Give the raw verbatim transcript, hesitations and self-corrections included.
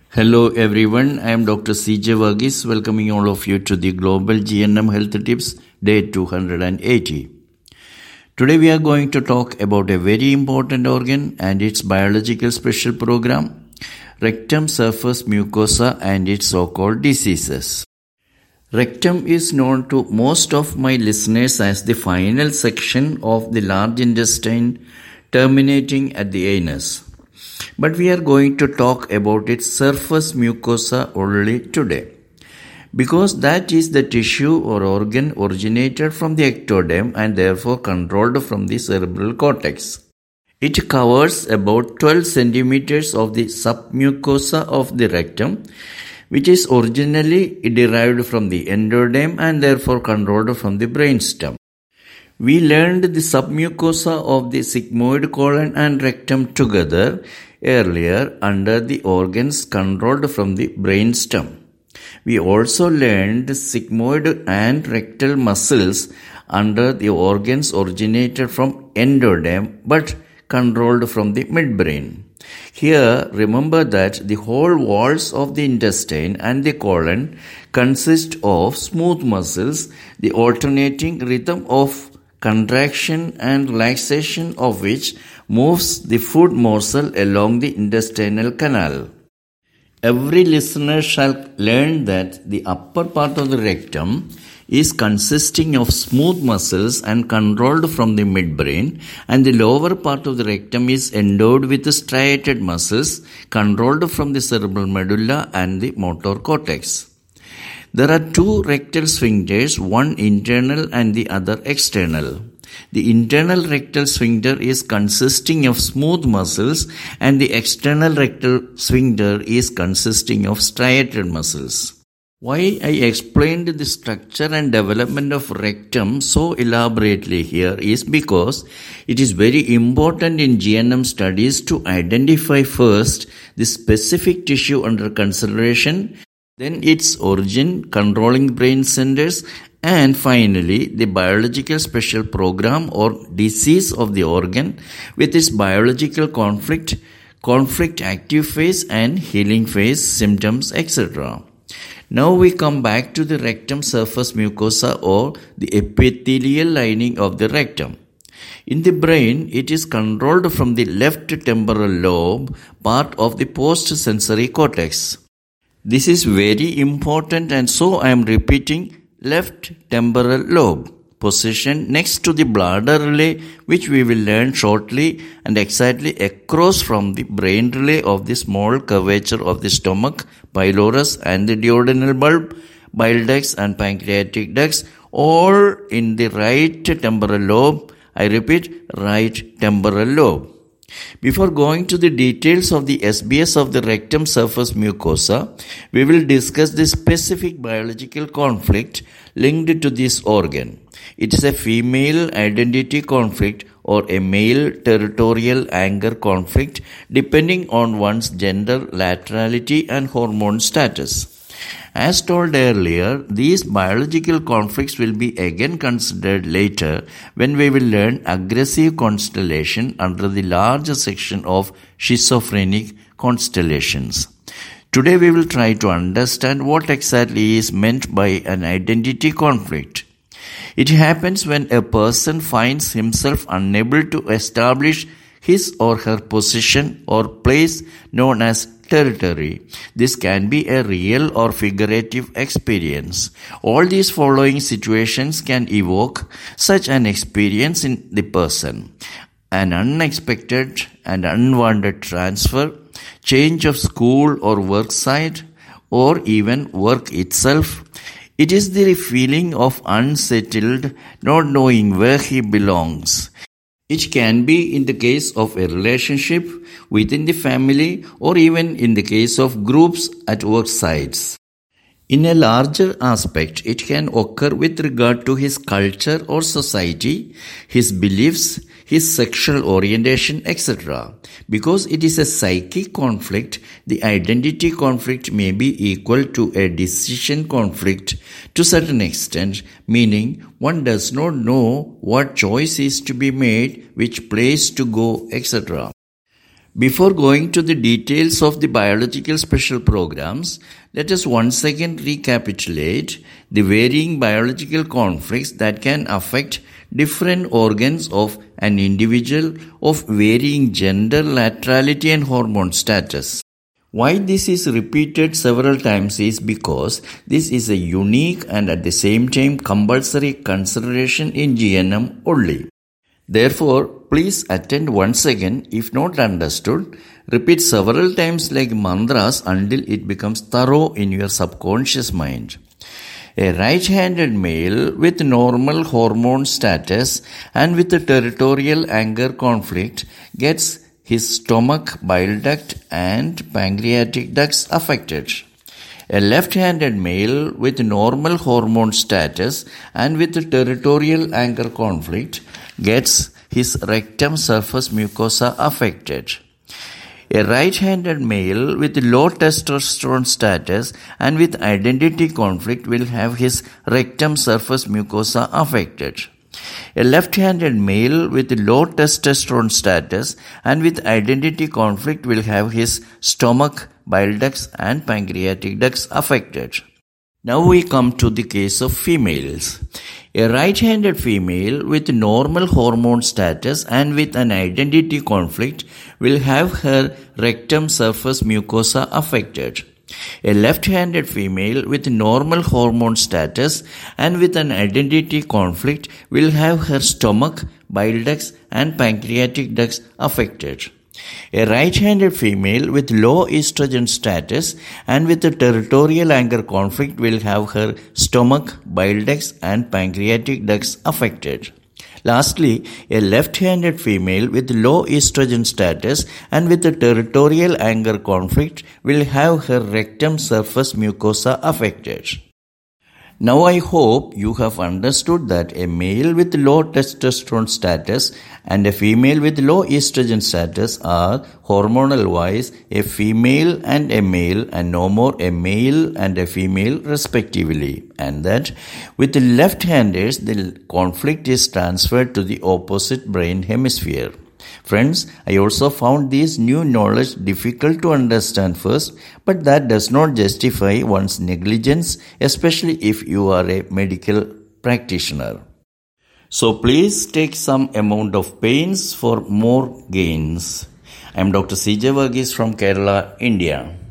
Hello everyone, I am Doctor C J Varghese, welcoming all of you to the Global G N M Health Tips, day two hundred eighty. Today we are going to talk about a very important organ and its biological special program, rectum surface mucosa and its so-called diseases. Rectum is known to most of my listeners as the final section of the large intestine terminating at the anus. But we are going to talk about its surface mucosa only today, because that is the tissue or organ originated from the ectoderm and therefore controlled from the cerebral cortex. It covers about twelve centimeters of the submucosa of the rectum, which is originally derived from the endoderm and therefore controlled from the brainstem. We learned the submucosa of the sigmoid colon and rectum together earlier under the organs controlled from the brainstem. We also learned sigmoid and rectal muscles under the organs originated from endoderm but controlled from the midbrain. Here, remember that the whole walls of the intestine and the colon consist of smooth muscles, the alternating rhythm of contraction and relaxation of which moves the food morsel along the intestinal canal. Every listener shall learn that the upper part of the rectum is consisting of smooth muscles and controlled from the midbrain, and the lower part of the rectum is endowed with striated muscles controlled from the cerebral medulla and the motor cortex. There are two rectal sphincters, one internal and the other external. The internal rectal sphincter is consisting of smooth muscles and the external rectal sphincter is consisting of striated muscles. Why I explained the structure and development of rectum so elaborately here is because it is very important in G N M studies to identify first the specific tissue under consideration, then its origin, controlling brain centers, and finally the biological special program or disease of the organ with its biological conflict, conflict active phase and healing phase, symptoms, et cetera. Now we come back to the rectum surface mucosa or the epithelial lining of the rectum. In the brain, it is controlled from the left temporal lobe, part of the post-sensory cortex. This is very important, and so I am repeating left temporal lobe, positioned next to the bladder relay, which we will learn shortly, and exactly across from the brain relay of the small curvature of the stomach, pylorus and the duodenal bulb, bile ducts and pancreatic ducts, all in the right temporal lobe. I repeat, right temporal lobe. Before going to the details of the S B S of the rectum surface mucosa, we will discuss the specific biological conflict linked to this organ. It is a female identity conflict or a male territorial anger conflict depending on one's gender, laterality and hormone status. As told earlier, these biological conflicts will be again considered later when we will learn aggressive constellation under the larger section of schizophrenic constellations. Today we will try to understand what exactly is meant by an identity conflict. It happens when a person finds himself unable to establish his or her position or place known as territory. This can be a real or figurative experience. All these following situations can evoke such an experience in the person: an unexpected and unwanted transfer, change of school or work site, or even work itself. It is the feeling of unsettled, not knowing where he belongs. It can be in the case of a relationship within the family or even in the case of groups at work sites. In a larger aspect, it can occur with regard to his culture or society, his beliefs, his sexual orientation, et cetera. Because it is a psychic conflict, the identity conflict may be equal to a decision conflict to a certain extent, meaning one does not know what choice is to be made, which place to go, et cetera. Before going to the details of the biological special programs, let us once again recapitulate the varying biological conflicts that can affect different organs of an individual of varying gender, laterality and hormone status. Why this is repeated several times is because this is a unique and at the same time compulsory consideration in G N M only. Therefore, please attend once again if not understood. Repeat several times like mantras until it becomes thorough in your subconscious mind. A right-handed male with normal hormone status and with a territorial anger conflict gets his stomach, bile duct and pancreatic ducts affected. A left-handed male with normal hormone status and with a territorial anger conflict gets his rectum surface mucosa affected. A right-handed male with low testosterone status and with identity conflict will have his rectum surface mucosa affected. A left-handed male with low testosterone status and with identity conflict will have his stomach, bile ducts and pancreatic ducts affected. Now we come to the case of females. A right-handed female with normal hormone status and with an identity conflict will have her rectum surface mucosa affected. A left-handed female with normal hormone status and with an identity conflict will have her stomach, bile ducts and pancreatic ducts affected. A right-handed female with low estrogen status and with a territorial anger conflict will have her stomach, bile ducts and pancreatic ducts affected. Lastly, a left-handed female with low estrogen status and with a territorial anger conflict will have her rectum surface mucosa affected. Now I hope you have understood that a male with low testosterone status and a female with low estrogen status are hormonal wise a female and a male and no more a male and a female respectively, and that with the left-handers the conflict is transferred to the opposite brain hemisphere. Friends, I also found this new knowledge difficult to understand first, but that does not justify one's negligence, especially if you are a medical practitioner. So please take some amount of pains for more gains. I am Doctor C J Varghese from Kerala, India.